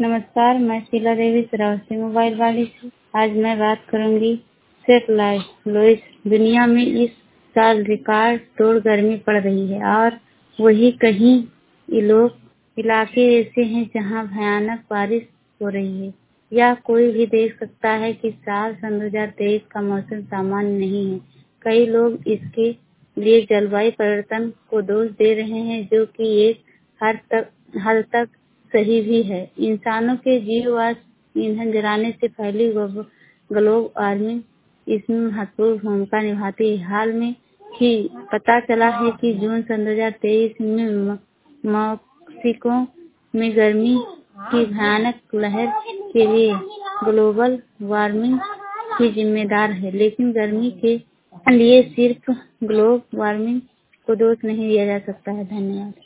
नमस्कार, मैं शीला देवी श्रावस्ती मोबाइल वाली से। आज मैं बात करूंगी सेटेलाइट लॉस। दुनिया में इस साल रिकॉर्ड तोड़ गर्मी पड़ रही है और वही कहीं इलाके ऐसे हैं जहां भयानक बारिश हो रही है। यह कोई भी देख सकता है कि साल सन 2023 का मौसम सामान्य नहीं है। कई लोग इसके लिए जलवायु परिवर्तन को दोष दे रहे हैं, जो कि एक हद तक सही भी है। इंसानों के जीवाश्म ईंधन जलाने से फैली ग्लोबल वार्मिंग इसमें महत्वपूर्ण भूमिका निभाती है। हाल में ही पता चला है कि जून सन 2023 में मैक्सिको में गर्मी की भयानक लहर के लिए ग्लोबल वार्मिंग ही जिम्मेदार है। लेकिन गर्मी के लिए सिर्फ ग्लोबल वार्मिंग को दोष नहीं दिया जा सकता है। धन्यवाद।